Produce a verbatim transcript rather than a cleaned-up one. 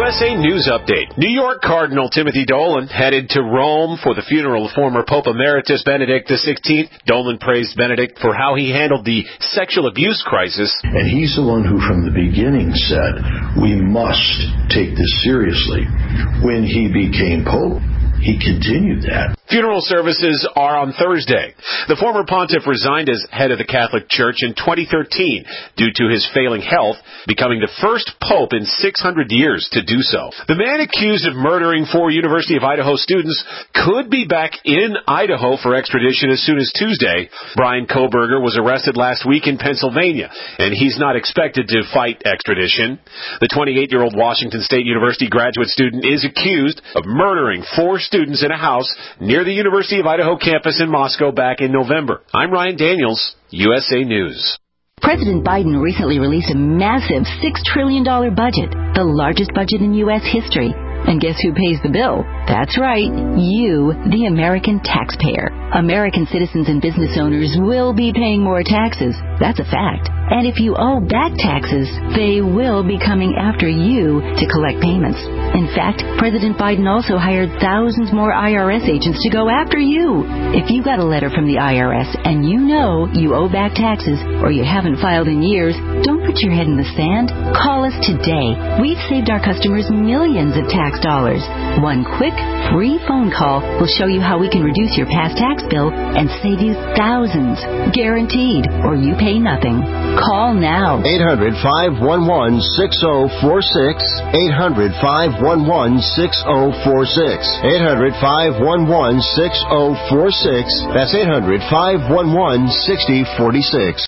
S A News Update. New York Cardinal Timothy Dolan headed to Rome for the funeral of former Pope Emeritus Benedict the sixteenth. Dolan praised Benedict for how he handled the sexual abuse crisis. And he's the one who from the beginning said, we must take this seriously. When he became Pope, he continued that. Funeral services are on Thursday. The former pontiff resigned as head of the Catholic Church in twenty thirteen due to his failing health, becoming the first pope in six hundred years to do so. The man accused of murdering four University of Idaho students could be back in Idaho for extradition as soon as Tuesday. Brian Kohberger was arrested last week in Pennsylvania, and he's not expected to fight extradition. The twenty-eight-year-old Washington State University graduate student is accused of murdering four students in a house near the University of Idaho campus in Moscow back in November. I'm Ryan Daniels, U S A News. President Biden recently released a massive six trillion dollars budget, the largest budget in U S history. And guess who pays the bill? That's right, you, the American taxpayer. American citizens and business owners will be paying more taxes. That's a fact. And if you owe back taxes, they will be coming after you to collect payments. In fact, President Biden also hired thousands more I R S agents to go after you. If you got a letter from the I R S and you know you owe back taxes or you haven't filed in years, don't put your head in the sand. Call us today. We've saved our customers millions of tax dollars. One quick, free phone call will show you how we can reduce your past tax bill and save you thousands. Guaranteed, or you pay nothing. Call now. eight hundred, five one one, six oh four six. eight hundred, five one one, six oh four six. eight hundred, five one one, six oh four six. That's eight hundred, five one one, six oh four six.